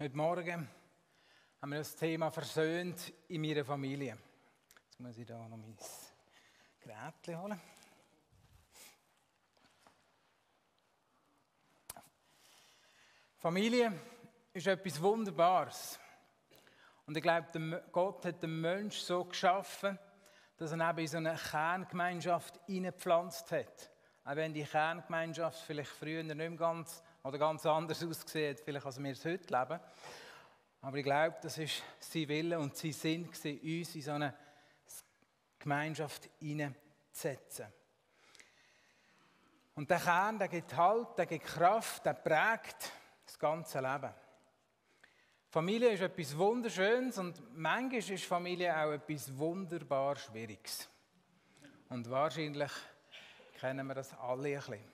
Heute Morgen haben wir das Thema versöhnt in meiner Familie. Jetzt muss ich da noch mein Gerät holen. Familie ist etwas Wunderbares. Und ich glaube, Gott hat den Menschen so geschaffen, dass er eben in so eine Kerngemeinschaft hineingepflanzt hat. Auch wenn die Kerngemeinschaft vielleicht früher nicht mehr ganz anders ausgesehen hat, vielleicht als wir es heute leben. Aber ich glaube, das ist sein Wille und sein Sinn, uns in so eine Gemeinschaft hineinzusetzen. Und der Kern, der gibt Halt, der gibt Kraft, der prägt das ganze Leben. Familie ist etwas Wunderschönes und manchmal ist Familie auch etwas wunderbar Schwieriges. Und wahrscheinlich kennen wir das alle ein bisschen.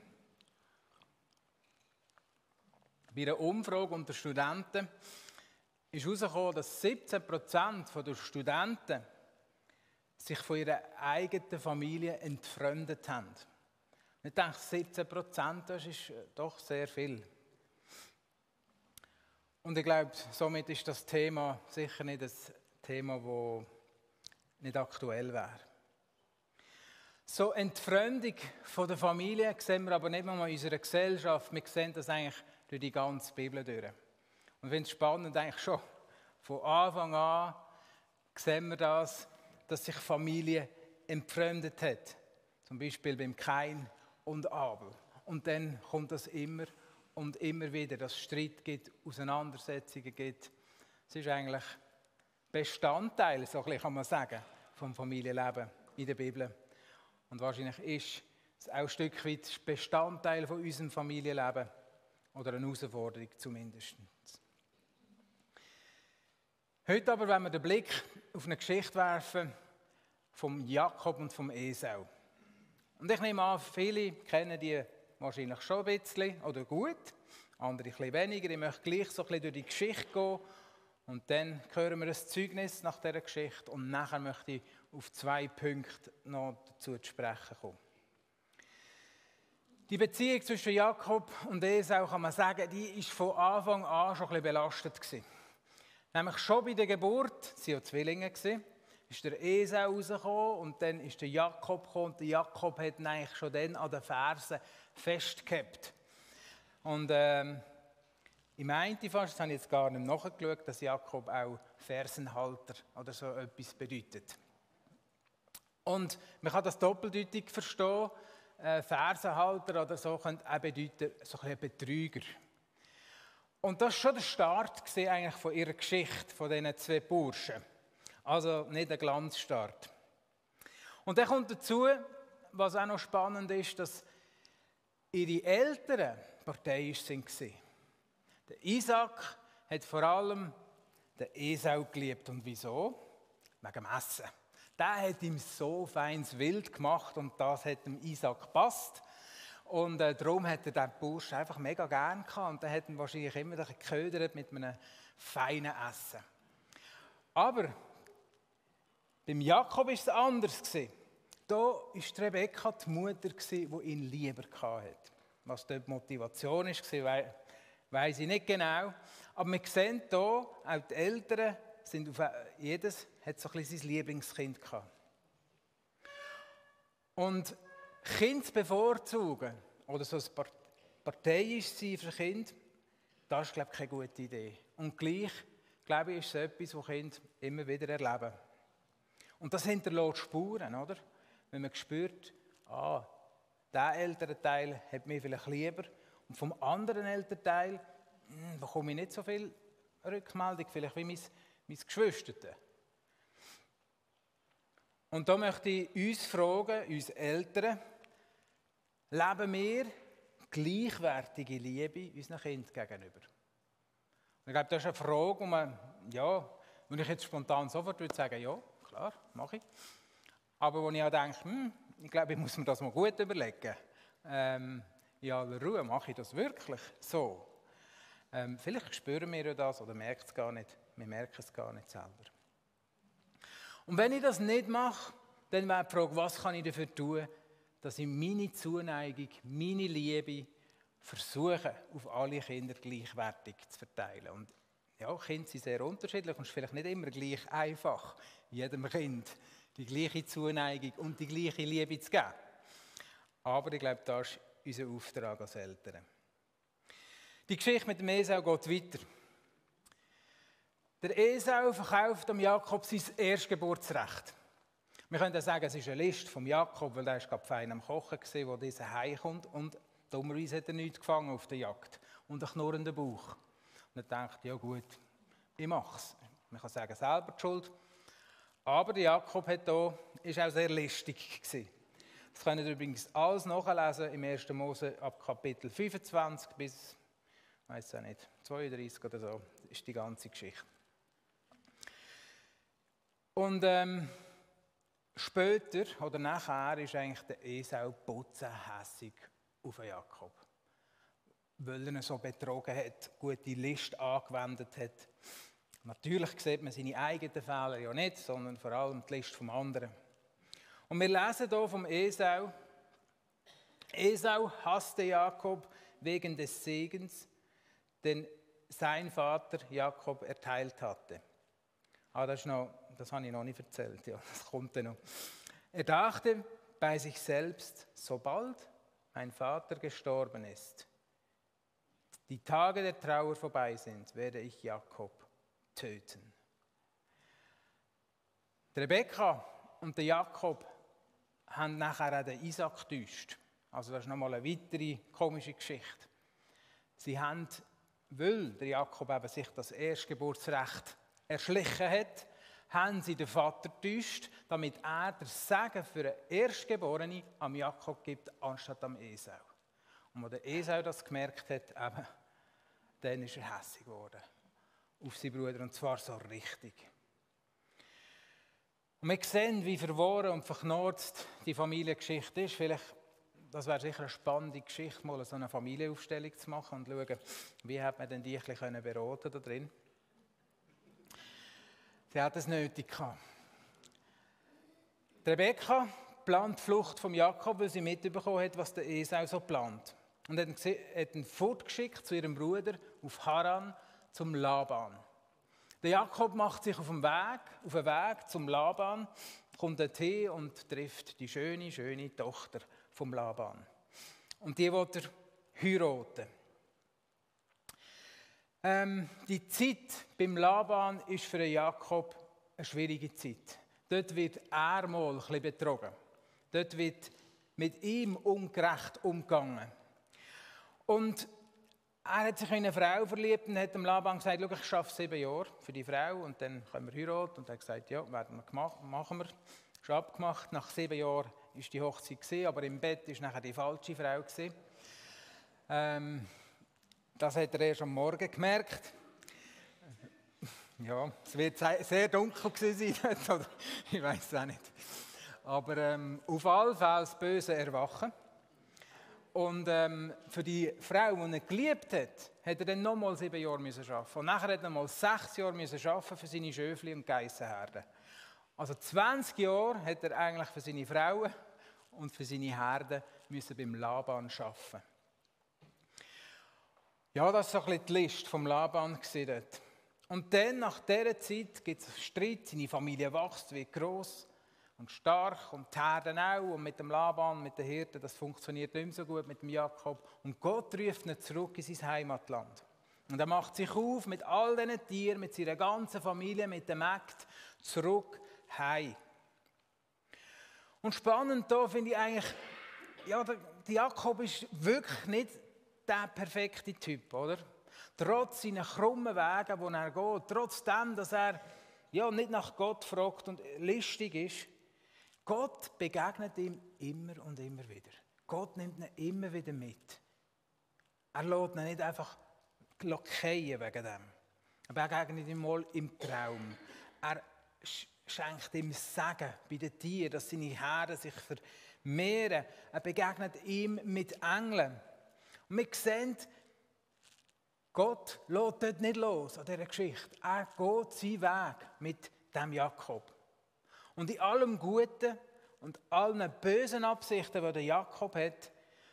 Bei einer Umfrage unter Studenten ist herausgekommen, dass 17% der Studenten sich von ihrer eigenen Familie entfremdet haben. Ich denke, 17%, das ist doch sehr viel. Und ich glaube, somit ist das Thema sicher nicht ein Thema, das nicht aktuell wäre. So Entfremdung von der Familie sehen wir aber nicht nur in unserer Gesellschaft, wir sehen das eigentlich durch die ganze Bibel durch. Und ich finde es spannend, eigentlich schon von Anfang an sehen wir das, dass sich Familie entfremdet hat. Zum Beispiel beim Kain und Abel. Und dann kommt das immer und immer wieder, dass es Streit gibt, Auseinandersetzungen gibt. Es ist eigentlich Bestandteil, so kann man sagen, vom Familienleben in der Bibel. Und wahrscheinlich ist es auch ein Stück weit Bestandteil von unserem Familienleben oder eine Herausforderung zumindest. Heute aber wollen wir den Blick auf eine Geschichte werfen vom Jakob und vom Esau. Und ich nehme an, viele kennen die wahrscheinlich schon ein bisschen oder gut, andere ein bisschen weniger. Ich möchte gleich so ein bisschen durch die Geschichte gehen und dann hören wir ein Zeugnis nach dieser Geschichte und nachher möchte ich auf 2 Punkte noch dazu zu sprechen kommen. Die Beziehung zwischen Jakob und Esau, kann man sagen, die war von Anfang an schon ein bisschen belastet gewesen. Nämlich schon bei der Geburt, sie waren Zwillinge, ist der Esau rausgekommen und dann ist der Jakob gekommen und der Jakob hat ihn eigentlich schon dann an den Fersen festgehabt. Und im einen Fast, das habe ich jetzt gar nicht nachgeschaut, dass Jakob auch Fersenhalter oder so etwas bedeutet. Und man kann das doppeldeutig verstehen. Fersenhalter oder so könnte auch bedeuten, so ein Betrüger. Und das war schon der Start eigentlich von ihrer Geschichte, von diesen 2 Burschen. Also nicht ein Glanzstart. Und dann kommt dazu, was auch noch spannend ist, dass ihre Eltern parteiisch waren. Der Isaac hat vor allem den Esau geliebt. Und wieso? Wegen dem Essen. Der hat ihm so feines Wild gemacht und das hat dem Isaac gepasst. Und darum hat er den Bursch einfach mega gern gehabt. Und der hat ihn wahrscheinlich immer geködert mit einem feinen Essen. Aber beim Jakob war es anders. Da war Rebekka die Mutter, die ihn lieber hatte. Was dort die Motivation war, weiss ich nicht genau. Aber wir sehen hier, auch die Eltern sind jedes hat so ein bisschen sein Lieblingskind gehabt. Und Kind zu bevorzugen oder so ein parteiisch sein für Kind, das ist, glaube ich, keine gute Idee. Und gleich, glaube ich, ist es etwas, das Kinder immer wieder erleben. Und das hinterlässt Spuren, oder? Wenn man spürt, der Elternteil hat mich vielleicht lieber und vom anderen Elternteil bekomme ich nicht so viel Rückmeldung, vielleicht wie mein Geschwister. Und da möchte ich uns fragen, uns Eltern, leben wir gleichwertige Liebe unseren Kindern gegenüber? Und ich glaube, das ist eine Frage, wo man, wenn ich jetzt spontan sofort würde sagen, ja, klar, mache ich. Aber wo ich auch denke, ich glaube, ich muss mir das mal gut überlegen. In aller Ruhe, mache ich das wirklich so? Vielleicht spüren wir ja das oder merken es gar nicht. Wir merken es gar nicht selber. Und wenn ich das nicht mache, dann wäre die Frage, was kann ich dafür tun, dass ich meine Zuneigung, meine Liebe versuche, auf alle Kinder gleichwertig zu verteilen. Und Ja, Kinder sind sehr unterschiedlich und es ist vielleicht nicht immer gleich einfach, jedem Kind die gleiche Zuneigung und die gleiche Liebe zu geben. Aber ich glaube, das ist unser Auftrag als Eltern. Die Geschichte mit dem Esau geht weiter. Der Esau verkauft dem Jakob sein Erstgeburtsrecht. Wir können sagen, es ist eine Liste vom Jakob, weil er ist gerade fein am Kochen war, wo dieser heimkommt und dummerweise hat er nichts gefangen auf der Jagd und einen knurrenden Bauch. Und er denkt, ja gut, ich mache es. Man kann sagen, selber die Schuld. Aber der Jakob ist auch sehr listig gewesen. Das könnt ihr übrigens alles nachlesen im 1. Mose ab Kapitel 25 bis, ich weiss auch nicht, 32 oder so, ist die ganze Geschichte. Und später oder nachher ist eigentlich der Esau putzenhässig auf den Jakob. Weil er ihn so betrogen hat, gute List angewendet hat. Natürlich sieht man seine eigenen Fehler ja nicht, sondern vor allem die List vom anderen. Und wir lesen hier vom Esau. Esau hasste Jakob wegen des Segens, den sein Vater Jakob erteilt hatte. Das habe ich noch nicht erzählt, ja, das kommt dann noch. Er dachte bei sich selbst, sobald mein Vater gestorben ist, die Tage der Trauer vorbei sind, werde ich Jakob töten. Die Rebekka und der Jakob haben nachher auch den Isaac getäuscht. Also das ist nochmal eine weitere komische Geschichte. Sie haben, weil der Jakob eben sich das Erstgeburtsrecht erschlichen hat, haben sie den Vater getäuscht, damit er den Segen für den Erstgeborenen am Jakob gibt, anstatt am Esau. Und als der Esau das gemerkt hat, eben, dann ist er hässig geworden auf seinen Bruder, und zwar so richtig. Und wir sehen, wie verworren und verknurzt die Familiengeschichte ist. Vielleicht, das wäre sicher eine spannende Geschichte, mal so eine Familienaufstellung zu machen und schauen, wie hat man denn die ein bisschen beraten da drin. Sie hat es nötig gehabt. Die Rebekka plant die Flucht von Jakob, weil sie mitbekommen hat, was der Esau so plant. Und hat ihn fortgeschickt zu ihrem Bruder auf Haran zum Laban. Der Jakob macht sich auf den Weg zum Laban, kommt dorthin und trifft die schöne Tochter vom Laban. Und die will er heiraten. Die Zeit beim Laban ist für Jakob eine schwierige Zeit. Dort wird er mal ein bisschen betrogen. Dort wird mit ihm ungerecht umgegangen. Und er hat sich in eine Frau verliebt und hat dem Laban gesagt, schau, ich arbeite 7 Jahre für die Frau und dann können wir heiraten. Und er hat gesagt, ja, machen wir. Das ist abgemacht. Nach 7 Jahren war die Hochzeit gewesen, aber im Bett war nachher die falsche Frau gewesen. Das hat er erst am Morgen gemerkt. Ja, es wird sehr dunkel gewesen sein, ich weiß es auch nicht. Aber auf alle Fälle das böse Erwachen. Und für die Frau, die ihn geliebt hat, hat er dann nochmal 7 Jahre arbeiten müssen. Und nachher hat er nochmal 6 Jahre arbeiten für seine Schöfli und Geissenherden. Also 20 Jahre hat er eigentlich für seine Frauen und für seine Herden müssen beim Laban arbeiten. Ja, das war so ein bisschen die Liste vom Laban dort. Und dann, nach dieser Zeit, gibt es Streit, seine Familie wächst, wird gross und stark und die Herden auch. Und mit dem Laban, mit den Hirten, das funktioniert nicht mehr so gut mit dem Jakob. Und Gott ruft ihn zurück in sein Heimatland. Und er macht sich auf mit all diesen Tieren, mit seiner ganzen Familie, mit den Mägden, zurück heim. Und spannend da finde ich eigentlich, ja, der Jakob ist wirklich nicht der perfekte Typ, oder? Trotz seiner krummen Wege, wo er geht, trotzdem, dass er ja, nicht nach Gott fragt und listig ist, Gott begegnet ihm immer und immer wieder. Gott nimmt ihn immer wieder mit. Er lässt ihn nicht einfach fallen wegen dem. Er begegnet ihm mal im Traum. Er schenkt ihm Segen bei den Tieren, dass seine Herden sich vermehren. Er begegnet ihm mit Engeln. Und wir sehen, Gott lässt dort nicht los an dieser Geschichte. Er geht seinen Weg mit dem Jakob. Und in allem Guten und allen bösen Absichten, die der Jakob hat,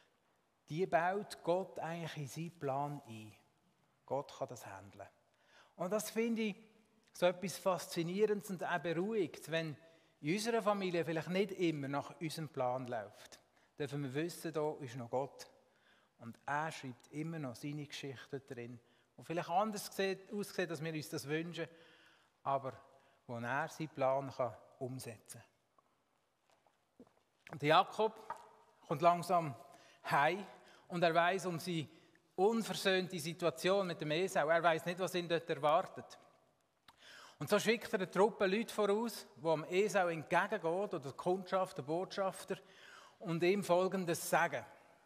die baut Gott eigentlich in seinen Plan ein. Gott kann das handeln. Und das finde ich so etwas Faszinierendes und auch beruhigt, wenn in unserer Familie vielleicht nicht immer nach unserem Plan läuft. Dürfen wir wissen, da ist noch Gott. Und er schreibt immer noch seine Geschichten drin, die vielleicht anders aussehen, als wir uns das wünschen, aber wo er seinen Plan umsetzen kann. Und Jakob kommt langsam heim und er weiß um seine unversöhnte Situation mit dem Esau. Er weiß nicht, was ihn dort erwartet. Und so schickt er eine Truppe Leute voraus, die am Esau entgegengeht, oder die Kundschaft, der Botschafter, und ihm Folgendes sagen.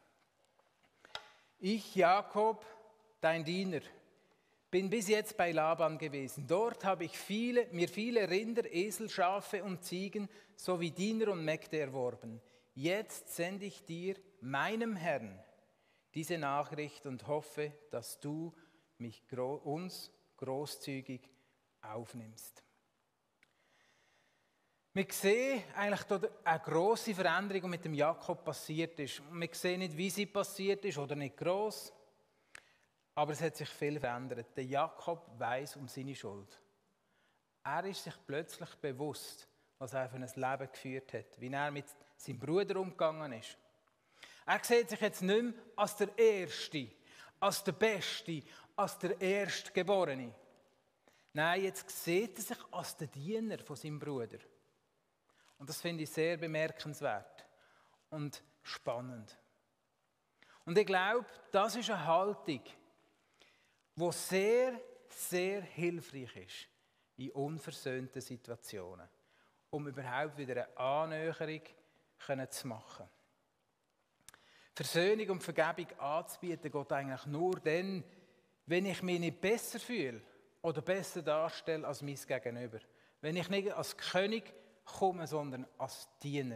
Ich, Jakob, dein Diener, bin bis jetzt bei Laban gewesen. Dort habe ich mir viele Rinder, Esel, Schafe und Ziegen sowie Diener und Mägde erworben. Jetzt sende ich dir, meinem Herrn, diese Nachricht und hoffe, dass du uns großzügig aufnimmst. Wir sehen eigentlich dort eine grosse Veränderung, die mit dem Jakob passiert ist. Wir sehen nicht, wie sie passiert ist oder nicht gross, aber es hat sich viel verändert. Der Jakob weiss um seine Schuld. Er ist sich plötzlich bewusst, was er für ein Leben geführt hat, wie er mit seinem Bruder umgegangen ist. Er sieht sich jetzt nicht mehr als der Erste, als der Beste, als der Erstgeborene. Nein, jetzt sieht er sich als der Diener von seinem Bruder. Und das finde ich sehr bemerkenswert und spannend. Und ich glaube, das ist eine Haltung, die sehr, sehr hilfreich ist in unversöhnten Situationen, um überhaupt wieder eine Annäherung zu machen. Versöhnung und Vergebung anzubieten geht eigentlich nur dann, wenn ich mich nicht besser fühle oder besser darstelle als mein Gegenüber. Wenn ich nicht als König komme, sondern als Diener.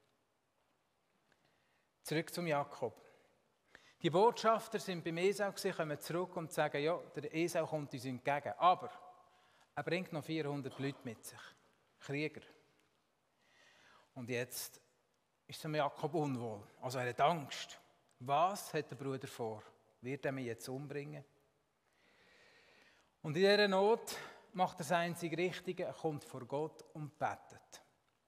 Zurück zum Jakob. Die Botschafter sind beim Esau gewesen, kommen zurück und sagen, ja, der Esau kommt uns entgegen. Aber er bringt noch 400 Leute mit sich. Krieger. Und jetzt ist es dem Jakob unwohl. Also er hat Angst. Was hat der Bruder vor? Wird er mich jetzt umbringen? Und in dieser Not macht er das einzig Richtige, er kommt vor Gott und betet.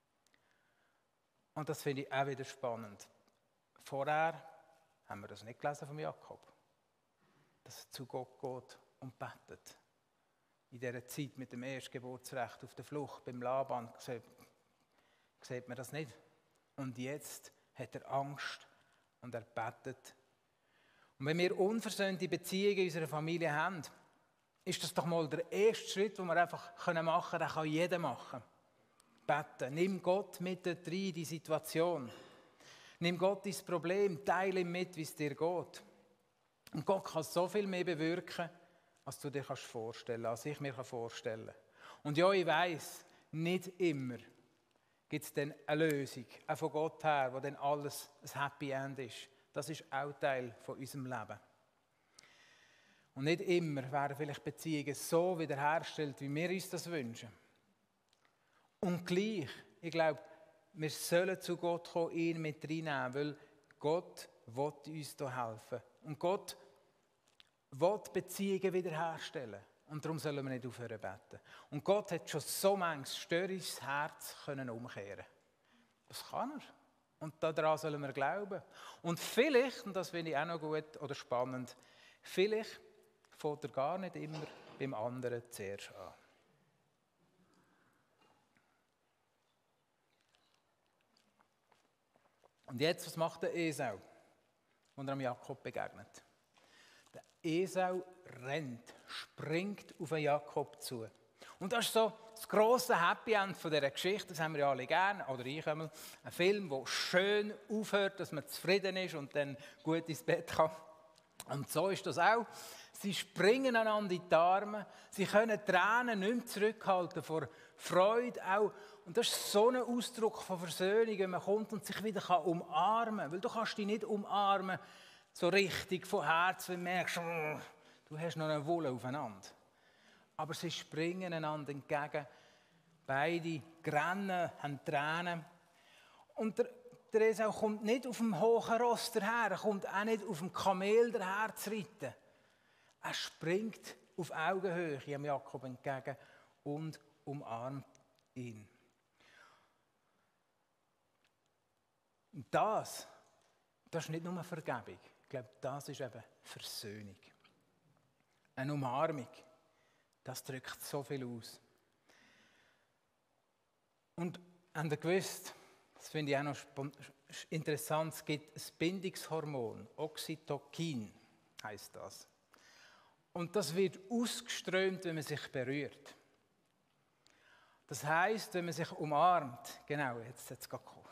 Und das finde ich auch wieder spannend. Vorher haben wir das nicht gelesen vom Jakob, dass er zu Gott geht und betet. In dieser Zeit mit dem Erstgeburtsrecht auf der Flucht beim Laban sieht man das nicht. Und jetzt hat er Angst und er betet. Und wenn wir unversöhnte Beziehungen in unserer Familie haben, ist das doch mal der erste Schritt, den wir einfach machen können, den kann jeder machen. Beten. Nimm Gott mit rein in die Situation. Nimm Gott ins Problem, teile ihm mit, wie es dir geht. Und Gott kann so viel mehr bewirken, als du dir vorstellen kannst, als ich mir vorstellen kann. Und ja, ich weiss, nicht immer gibt es dann eine Lösung, auch von Gott her, wo dann alles ein Happy End ist. Das ist auch Teil von unserem Leben. Und nicht immer werden vielleicht Beziehungen so wiederhergestellt, wie wir uns das wünschen. Und gleich, ich glaube, wir sollen zu Gott kommen, ihn mit reinnehmen, weil Gott will uns hier helfen. Und Gott will Beziehungen wiederherstellen. Und darum sollen wir nicht aufhören zu beten. Und Gott hat schon so manches störrisches Herz umkehren. Das kann er. Und daran sollen wir glauben. Und vielleicht, und das finde ich auch noch gut oder spannend, vielleicht fängt er gar nicht immer beim anderen zuerst an. Und jetzt, was macht der Esau, als er am Jakob begegnet? Der Esau rennt, springt auf den Jakob zu. Und das ist so das grosse Happy End von dieser Geschichte, das haben wir ja alle gerne, oder ich einmal. Ein Film, der schön aufhört, dass man zufrieden ist und dann gut ins Bett kann. Und so ist das auch. Sie springen einander in die Arme, sie können Tränen nicht mehr zurückhalten vor Freude auch. Und das ist so ein Ausdruck von Versöhnung, wenn man kommt und sich wieder umarmen kann. Weil du kannst dich nicht umarmen, so richtig von Herzen, wenn du merkst, du hast noch eine Wolle aufeinander. Aber sie springen einander entgegen, beide rennen, haben Tränen. Und der Esau kommt nicht auf dem hohen Ross daher, er kommt auch nicht auf dem Kamel daher zu reiten. Er springt auf Augenhöhe dem Jakob entgegen und umarmt ihn. Und das ist nicht nur Vergebung. Ich glaube, das ist eben Versöhnung. Eine Umarmung, das drückt so viel aus. Und habt ihr gewusst, das finde ich auch noch interessant, es gibt ein Bindungshormon, Oxytocin heisst das. Und das wird ausgeströmt, wenn man sich berührt. Das heisst, wenn man sich umarmt, genau, jetzt hat es gerade gekommen.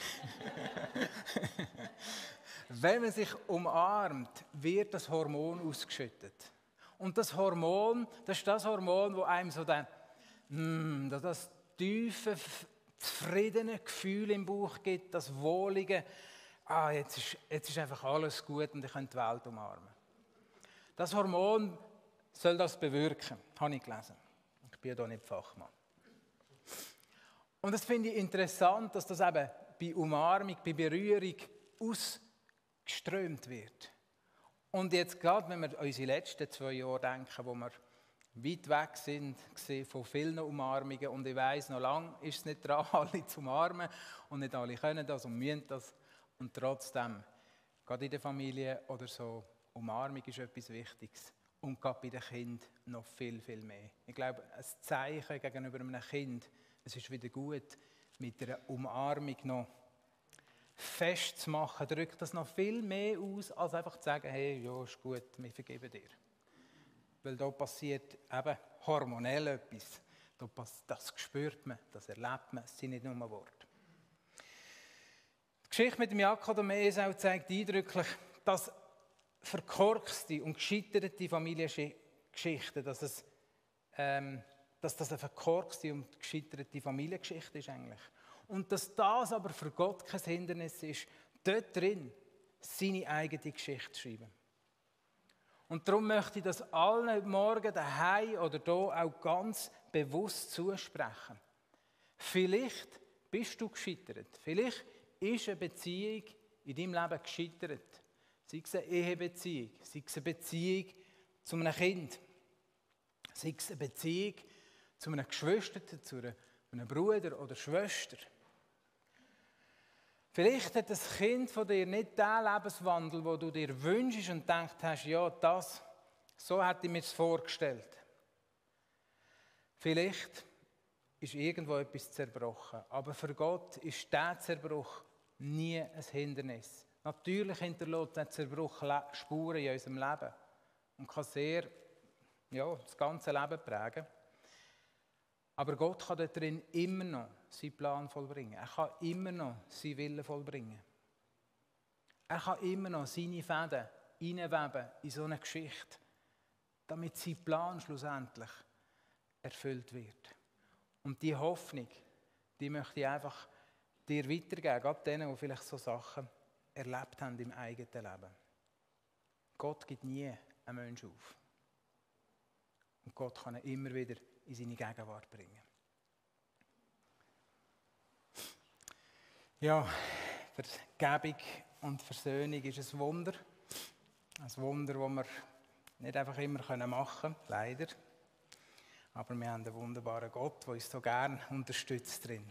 Wenn man sich umarmt, wird das Hormon ausgeschüttet. Und das Hormon, das ist das Hormon, das einem so das tiefe, zufriedene Gefühl im Bauch gibt, das wohlige, jetzt ist einfach alles gut und ich kann die Welt umarmen. Das Hormon soll das bewirken, habe ich gelesen. Ich bin ja da nicht Fachmann. Und das finde ich interessant, dass das eben bei Umarmung, bei Berührung ausgeströmt wird. Und jetzt gerade, wenn wir an unsere letzten 2 Jahre denken, wo wir weit weg sind von vielen Umarmungen und ich weiss, noch lange ist es nicht dran, alle zu umarmen und nicht alle können das und müssen das. Und trotzdem, gerade in der Familie oder so, Umarmung ist etwas Wichtiges. Und gerade bei den Kindern noch viel, viel mehr. Ich glaube, ein Zeichen gegenüber einem Kind, es ist wieder gut, mit einer Umarmung noch festzumachen, drückt das noch viel mehr aus, als einfach zu sagen, hey, ja, ist gut, wir vergeben dir. Weil da passiert eben hormonell etwas. Das spürt man, das erlebt man, es sind nicht nur Worte. Die Geschichte mit dem Jakob und Esau zeigt eindrücklich, dass verkorkste und gescheiterte Familiengeschichten, dass das eine verkorkste und gescheiterte Familiengeschichte ist eigentlich. Und dass das aber für Gott kein Hindernis ist, dort drin seine eigene Geschichte zu schreiben. Und darum möchte ich das allen heute Morgen daheim oder hier auch ganz bewusst zusprechen. Vielleicht bist du gescheitert. Vielleicht ist eine Beziehung in deinem Leben gescheitert. Sei es eine Ehebeziehung, sei es eine Beziehung zu einem Kind, sei es eine Beziehung zu einem Geschwister, zu einem Bruder oder Schwester. Vielleicht hat das Kind von dir nicht den Lebenswandel, den du dir wünschst und gedacht hast, ja, so hätte ich mir das vorgestellt. Vielleicht ist irgendwo etwas zerbrochen, aber für Gott ist dieser Zerbruch nie ein Hindernis. Natürlich hinterlässt der Zerbruch Spuren in unserem Leben und kann sehr, das ganze Leben prägen. Aber Gott kann dort drin immer noch seinen Plan vollbringen. Er kann immer noch seinen Willen vollbringen. Er kann immer noch seine Fäden hineinweben in so eine Geschichte, damit sein Plan schlussendlich erfüllt wird. Und die Hoffnung, die möchte ich einfach dir weitergeben, gerade denen, die vielleicht so Sachen erlebt haben im eigenen Leben. Gott gibt nie einen Menschen auf. Und Gott kann ihn immer wieder in seine Gegenwart bringen. Ja, Vergebung und Versöhnung ist ein Wunder. Ein Wunder, das wir nicht einfach immer machen können, leider. Aber wir haben einen wunderbaren Gott, der uns so gerne unterstützt drin.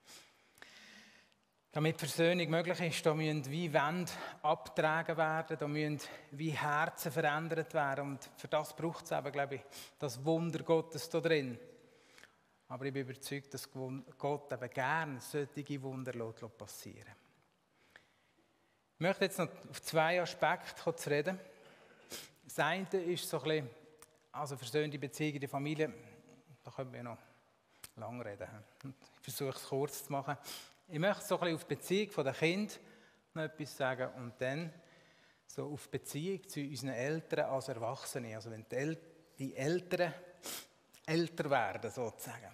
Damit Versöhnung möglich ist, da müssen wie Wände abgetragen werden, da müssen wie Herzen verändert werden. Und für das braucht es eben, glaube ich, das Wunder Gottes da drin. Aber ich bin überzeugt, dass Gott eben gerne solche Wunder passieren lässt. Ich möchte jetzt noch auf 2 Aspekte zu reden. Das eine ist so ein bisschen, also versöhnte Beziehungen in der Familie, da können wir noch lange reden. Ich versuche es kurz zu machen. Ich möchte so ein bisschen auf die Beziehung der Kinder noch etwas sagen und dann so auf die Beziehung zu unseren Eltern als Erwachsene. Also wenn die Eltern älter werden, sozusagen.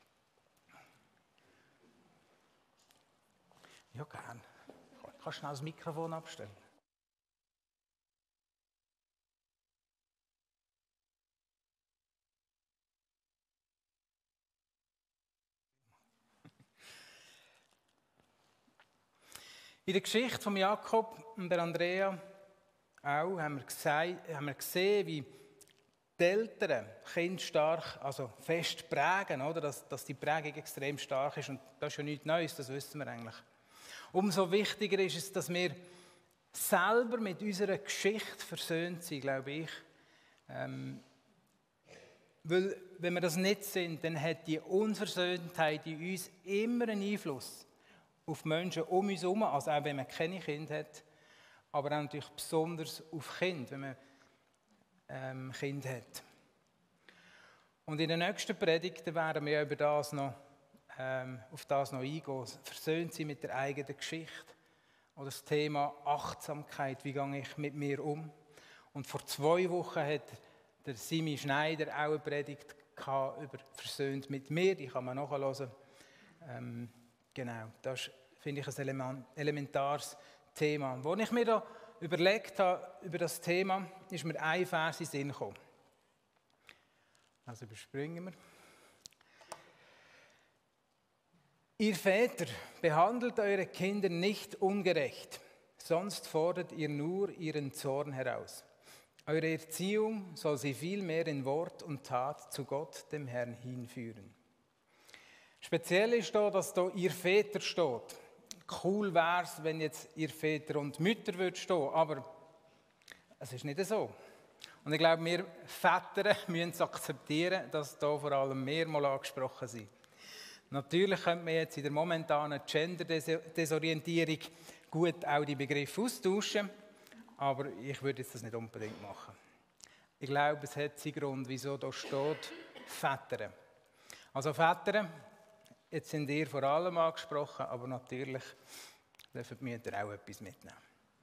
Ja, gern. Kannst du schnell das Mikrofon abstellen? In der Geschichte von Jakob und der Andrea auch haben wir gesehen, wie die Eltern Kinder stark, also fest prägen, oder? Dass die Prägung extrem stark ist. Und das ist ja nichts Neues, das wissen wir eigentlich. Umso wichtiger ist es, dass wir selber mit unserer Geschichte versöhnt sind, glaube ich. Weil, wenn wir das nicht sind, dann hat die Unversöhntheit in uns immer einen Einfluss auf Menschen um uns herum, also auch wenn man keine Kinder hat, aber auch natürlich besonders auf Kinder, wenn man Kind hat. Und in der nächsten Predigt werden wir über das noch, auf das noch eingehen. Versöhnt sein mit der eigenen Geschichte. Oder das Thema Achtsamkeit, wie gehe ich mit mir um. Und vor 2 Wochen hat der Simi Schneider auch eine Predigt gehabt über Versöhnt mit mir. Die kann man nachhören. Genau, das ist, finde ich, ein elementares Thema. Als ich mir da überlegt habe über das Thema, ist mir ein Vers in den Sinn gekommen. Also überspringen wir. Ihr Väter, behandelt eure Kinder nicht ungerecht, sonst fordert ihr nur ihren Zorn heraus. Eure Erziehung soll sie vielmehr in Wort und Tat zu Gott, dem Herrn, hinführen. Speziell ist da, dass da ihr Väter steht. Cool wäre es, wenn jetzt ihr Väter und Mütter würde stehen, aber es ist nicht so. Und ich glaube, wir Väter müssen es akzeptieren, dass da vor allem wir mal angesprochen sind. Natürlich könnte man jetzt in der momentanen Gender-Desorientierung gut auch die Begriffe austauschen, aber ich würde jetzt das nicht unbedingt machen. Ich glaube, es hat seinen Grund, wieso da steht Väter. Also Väter, jetzt sind ihr vor allem angesprochen, aber natürlich dürfen die Mütter auch etwas mitnehmen.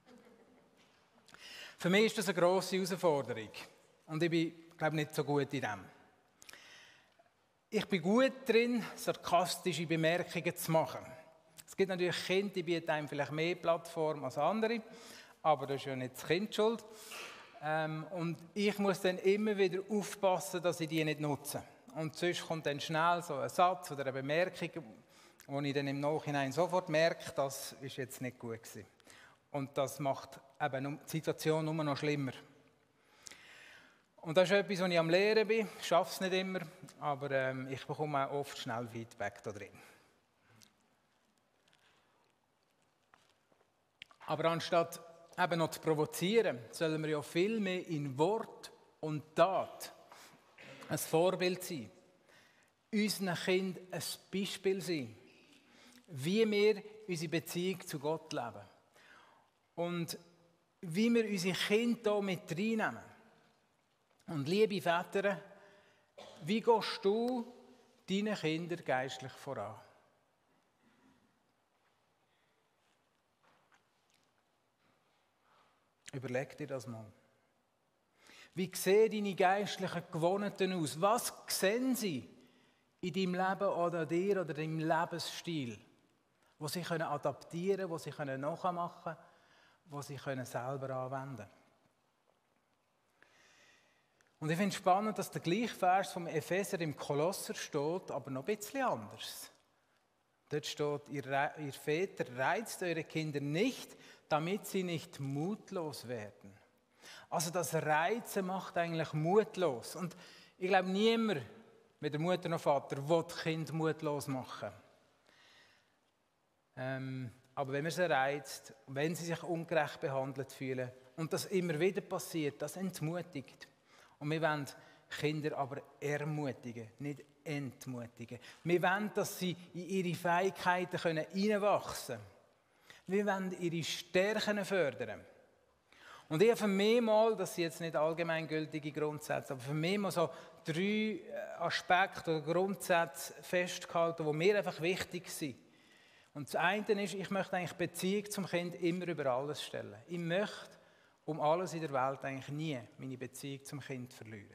Für mich ist das eine grosse Herausforderung und ich bin, glaube nicht so gut in dem. Ich bin gut darin, sarkastische Bemerkungen zu machen. Es gibt natürlich Kinder, die bieten einem vielleicht mehr Plattform als andere, aber das ist ja nicht das Kind schuld. Und ich muss dann immer wieder aufpassen, dass ich die nicht nutze. Und sonst kommt dann schnell so ein Satz oder eine Bemerkung, wo ich dann im Nachhinein sofort merke, das ist jetzt nicht gut gewesen. Und das macht eben die Situation nur noch schlimmer. Und das ist etwas, was ich am Lehren bin. Ich schaffe es nicht immer, aber ich bekomme auch oft schnell Feedback da drin. Aber anstatt eben noch zu provozieren, sollen wir ja viel mehr in Wort und Tat ein Vorbild sein, unseren Kindern ein Beispiel sein, wie wir unsere Beziehung zu Gott leben und wie wir unsere Kinder hier mit reinnehmen. Und liebe Väter, wie gehst du deinen Kindern geistlich voran? Überleg dir das mal. Wie sehen deine geistlichen Gewohnheiten aus? Was sehen sie in deinem Leben oder dir oder deinem Lebensstil, wo sie adaptieren können, wo sie nachmachen können, wo sie selber anwenden können? Und ich finde es spannend, dass der gleiche Vers vom Epheser im Kolosser steht, aber noch ein bisschen anders. Dort steht, ihr Väter, reizt eure Kinder nicht, damit sie nicht mutlos werden. Also das Reizen macht eigentlich mutlos. Und ich glaube, niemand, weder Mutter noch Vater, will das Kind mutlos machen. Aber wenn man sie reizt, wenn sie sich ungerecht behandelt fühlen und das immer wieder passiert, das entmutigt. Und wir wollen Kinder aber ermutigen, nicht entmutigen. Wir wollen, dass sie in ihre Fähigkeiten hineinwachsen können. Wir wollen ihre Stärken fördern. Und ich habe für mich mal, das sind jetzt nicht allgemeingültige Grundsätze, aber für mich mal so 3 Aspekte oder Grundsätze festgehalten, die mir einfach wichtig sind. Und das eine ist, ich möchte eigentlich Beziehung zum Kind immer über alles stellen. Ich möchte um alles in der Welt eigentlich nie meine Beziehung zum Kind verlieren.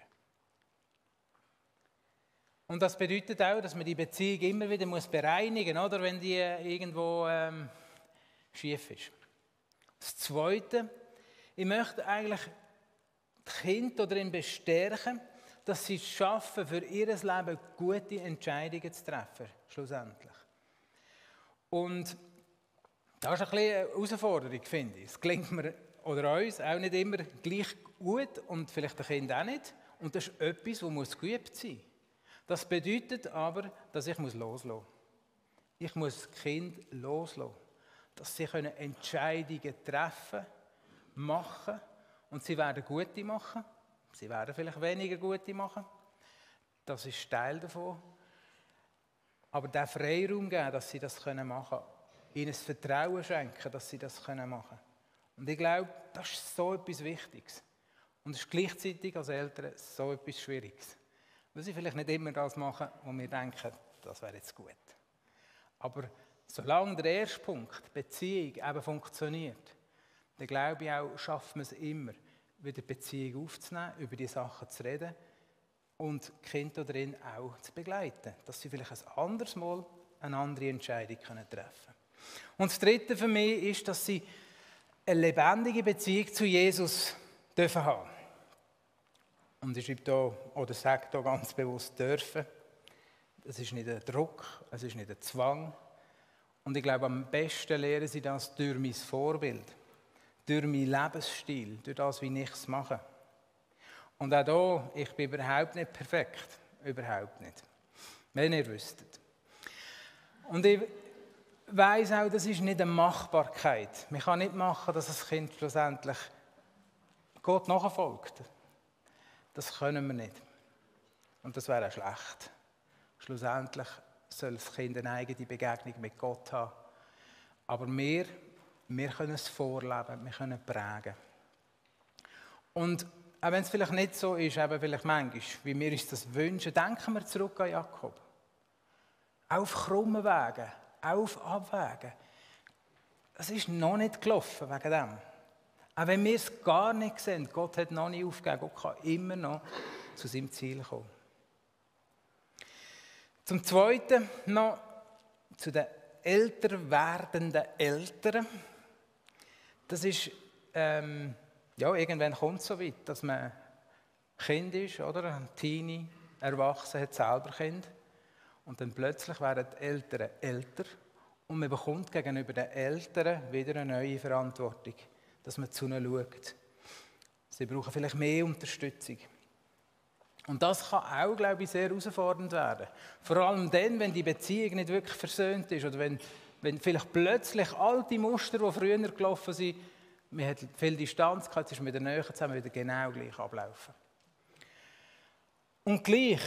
Und das bedeutet auch, dass man die Beziehung immer wieder bereinigen muss, oder, wenn die irgendwo schief ist. Das Zweite, ich möchte eigentlich die Kinder darin bestärken, dass sie es schaffen, für ihr Leben gute Entscheidungen zu treffen, schlussendlich. Und das ist ein bisschen eine Herausforderung, finde ich. Es gelingt mir oder uns auch nicht immer gleich gut und vielleicht den Kindern auch nicht. Und das ist etwas, das geübt sein muss. Das bedeutet aber, dass ich loslassen muss. Ich muss das Kind loslassen. Dass sie Entscheidungen treffen, machen. Und sie werden gute machen. Sie werden vielleicht weniger gute machen. Das ist Teil davon. Aber den Freiraum geben, dass sie das machen können. Ihnen das Vertrauen schenken, dass sie das machen können. Und ich glaube, das ist so etwas Wichtiges. Und es ist gleichzeitig als Eltern so etwas Schwieriges. Weil sie vielleicht nicht immer das machen, wo wir denken, das wäre jetzt gut. Aber solange der erste Punkt, Beziehung, eben funktioniert, dann glaube ich auch, schaffen wir es immer, wieder die Beziehung aufzunehmen, über die Sachen zu reden und die Kinder darin auch zu begleiten, dass sie vielleicht ein anderes Mal eine andere Entscheidung treffen können. Und das Dritte für mich ist, dass sie eine lebendige Beziehung zu Jesus dürfen haben. Und ich schreibe hier, oder sage hier ganz bewusst dürfen. Es ist nicht ein Druck, es ist nicht ein Zwang. Und ich glaube, am besten lernen sie das durch mein Vorbild, durch meinen Lebensstil, durch das, wie ich es mache. Und auch hier, ich bin überhaupt nicht perfekt. Überhaupt nicht. Wenn ihr wüsstet. Und ich weiss auch, das ist nicht eine Machbarkeit. Man kann nicht machen, dass das Kind schlussendlich Gott nachfolgt. Das können wir nicht. Und das wäre auch schlecht. Schlussendlich soll das Kind eine eigene Begegnung mit Gott haben. Aber wir können es vorleben, wir können prägen. Und auch wenn es vielleicht nicht so ist, eben vielleicht manchmal, wie wir uns das wünschen, denken wir zurück an Jakob. Auf krummen Wegen, auf Abwägen. Es ist noch nicht gelaufen wegen dem. Auch wenn wir es gar nicht sehen, Gott hat noch nicht aufgegeben, Gott kann immer noch zu seinem Ziel kommen. Zum Zweiten noch zu den älter werdenden Eltern. Das ist, irgendwann kommt es so weit, dass man Kind ist, oder? Ein Teenie, erwachsen, hat selber Kind. Und dann plötzlich werden die Eltern älter und man bekommt gegenüber den Eltern wieder eine neue Verantwortung, dass man zu ihnen schaut. Sie brauchen vielleicht mehr Unterstützung. Und das kann auch, glaube ich, sehr herausfordernd werden. Vor allem dann, wenn die Beziehung nicht wirklich versöhnt ist oder wenn vielleicht plötzlich alte Muster, die früher gelaufen sind, man hat viel Distanz gehabt, jetzt ist man wieder näher zusammen, wieder genau gleich ablaufen. Und gleich,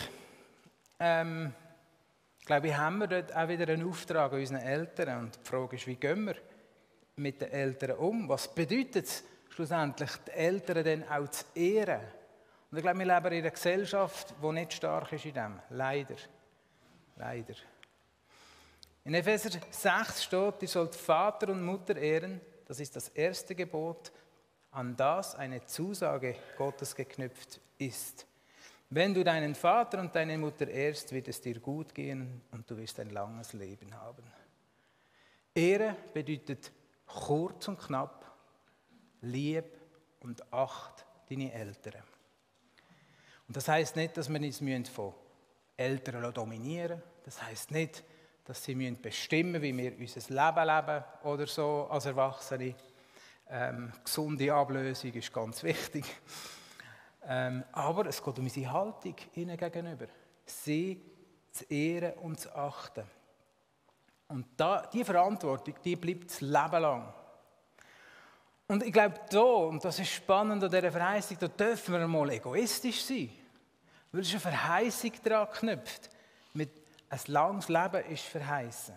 glaube ich, haben wir dort auch wieder einen Auftrag an unseren Eltern. Und die Frage ist, wie gehen wir mit den Eltern um? Was bedeutet es schlussendlich, die Eltern dann auch zu ehren? Und ich glaube, wir leben in einer Gesellschaft, die nicht stark ist in dem. Leider. Leider. In Epheser 6 steht, ihr sollt Vater und Mutter ehren. Das ist das erste Gebot, an das eine Zusage Gottes geknüpft ist. Wenn du deinen Vater und deine Mutter ehrst, wird es dir gut gehen und du wirst ein langes Leben haben. Ehre bedeutet kurz und knapp, lieb und acht deine Eltern. Und das heisst nicht, dass wir uns von Eltern dominieren lassen. Das heisst nicht, dass sie bestimmen müssen, wie wir unser Leben leben oder so als Erwachsene. Gesunde Ablösung ist ganz wichtig. Aber es geht um unsere Haltung ihnen gegenüber. Sie zu ehren und zu achten. Und diese Verantwortung, die bleibt das Leben lang. Und ich glaube, und das ist spannend an dieser Verheißung, da dürfen wir mal egoistisch sein. Weil es eine Verheißung daran knüpft. Mit ein langes Leben ist verheißen.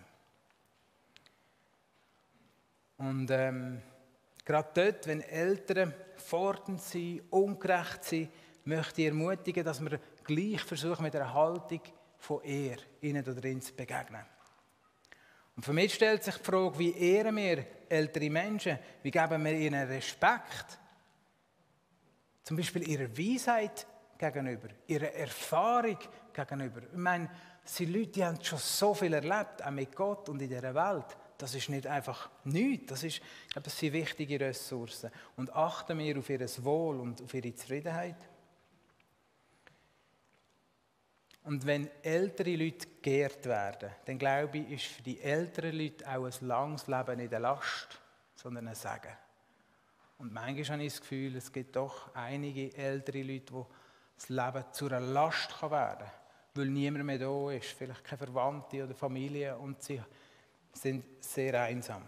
Und gerade dort, wenn Eltern fordernd sind, ungerecht sind, möchte ich ermutigen, dass wir gleich versuchen, mit einer Haltung von Ehre ihnen da drin zu begegnen. Und für mich stellt sich die Frage, wie ehren wir ältere Menschen? Wie geben wir ihnen Respekt? Zum Beispiel ihrer Weisheit gegenüber, ihrer Erfahrung gegenüber. Ich meine, es sind Leute, die haben schon so viel erlebt, auch mit Gott und in dieser Welt. Das ist nicht einfach nichts. Ich glaube, das sind wichtige Ressourcen. Und achten wir auf ihr Wohl und auf ihre Zufriedenheit. Und wenn ältere Leute geehrt werden, dann glaube ich, ist für die älteren Leute auch ein langes Leben nicht eine Last, sondern ein Segen. Und manchmal habe ich das Gefühl, es gibt doch einige ältere Leute, die das Leben zu einer Last werden kann, weil niemand mehr da ist, vielleicht keine Verwandte oder Familie und sie sind sehr einsam.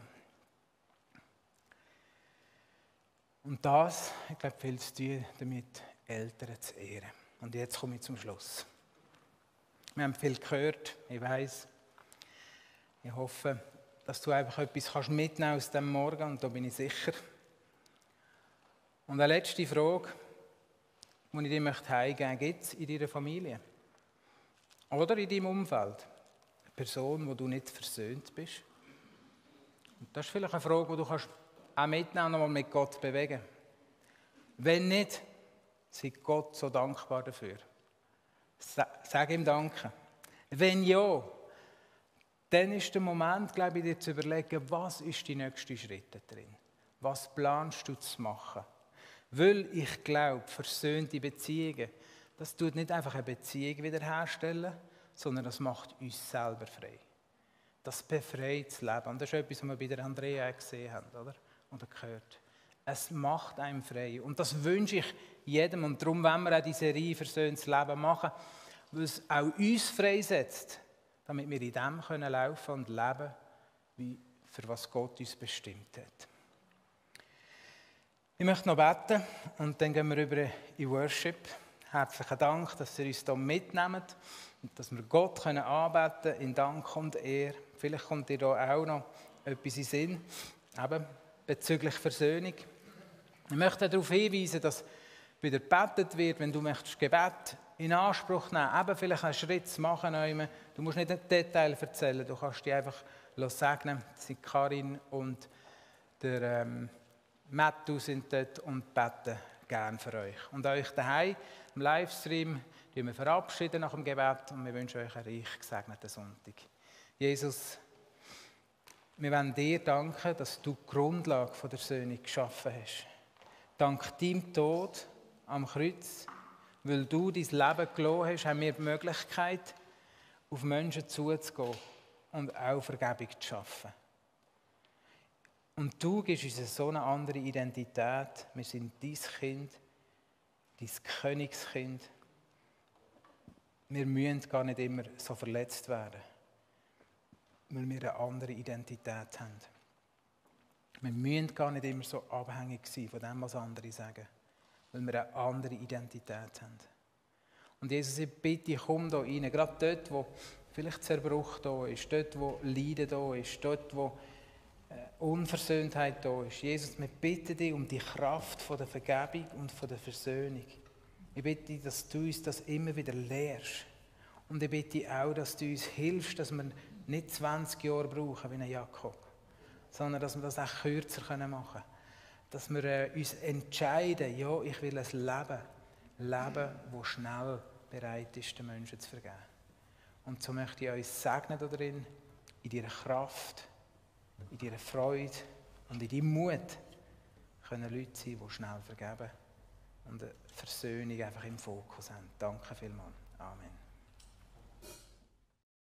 Und das, ich glaube, viel zu tun damit, Eltern zu ehren. Und jetzt komme ich zum Schluss. Wir haben viel gehört, ich weiss. Ich hoffe, dass du einfach etwas mitnehmen kannst aus diesem Morgen, und da bin ich sicher. Und eine letzte Frage, die ich dir heimgeben möchte: gibt es in deiner Familie oder in deinem Umfeld eine Person, wo du nicht versöhnt bist? Und das ist vielleicht eine Frage, die du auch mitnehmen und nochmal mit Gott bewegen. Wenn nicht, sei Gott so dankbar dafür. Sag ihm Danke. Wenn ja, dann ist der Moment, glaube ich, dir zu überlegen, was ist die nächste Schritte drin? Was planst du zu machen? Weil ich glaube, versöhnte Beziehungen, das tut nicht einfach eine Beziehung wiederherstellen, sondern das macht uns selber frei. Das befreit das Leben. Und das ist etwas, was wir bei der Andrea gesehen haben, oder? Oder gehört. Es macht einem frei. Und das wünsche ich jedem. Und darum wollen wir auch die Serie «Versöhntes Leben» machen, weil es auch uns freisetzt, damit wir in dem laufen und leben, wie für was Gott uns bestimmt hat. Ich möchte noch beten und dann gehen wir über in Worship. Herzlichen Dank, dass ihr uns hier mitnehmt und dass wir Gott anbeten können in Dank und Ehre. Vielleicht kommt dir da auch noch etwas in den Sinn, eben bezüglich Versöhnung. Ich möchte darauf hinweisen, dass wieder gebetet wird, wenn du möchtest Gebet in Anspruch nehmen, eben vielleicht einen Schritt zu machen. Du musst nicht ein Detail erzählen, du kannst dich einfach segnen. Das sind Karin und der Matthew sind dort und beten gerne für euch. Und euch daheim im Livestream wir verabschieden nach dem Gebet und wir wünschen euch einen reich gesegneten Sonntag. Jesus, wir wollen dir danken, dass du die Grundlage der Versöhnung geschaffen hast. Dank deinem Tod am Kreuz, weil du dein Leben gelassen hast, haben wir die Möglichkeit, auf Menschen zuzugehen und auch Vergebung zu schaffen. Und du gibst uns so eine andere Identität. Wir sind dein Kind, dein Königskind. Wir müssen gar nicht immer so verletzt werden, weil wir eine andere Identität haben. Wir müssen gar nicht immer so abhängig sein von dem, was andere sagen, weil wir eine andere Identität haben. Und Jesus, ich bitte, komm da rein, gerade dort, wo vielleicht Zerbruch da ist, dort, wo Leiden da ist, dort, wo Unversöhntheit da ist. Jesus, wir bitten dich um die Kraft von der Vergebung und von der Versöhnung. Ich bitte dich, dass du uns das immer wieder lehrst. Und ich bitte dich auch, dass du uns hilfst, dass wir nicht 20 Jahre brauchen wie ein Jakob, sondern dass wir das auch kürzer machen können. Dass wir uns entscheiden, ja, ich will ein Leben, das schnell bereit ist, den Menschen zu vergeben. Und so möchte ich uns segnen darin, in deiner Kraft, in deiner Freude und in deinem Mut können Leute sein, die schnell vergeben und eine Versöhnung einfach im Fokus haben. Danke vielmals. Amen.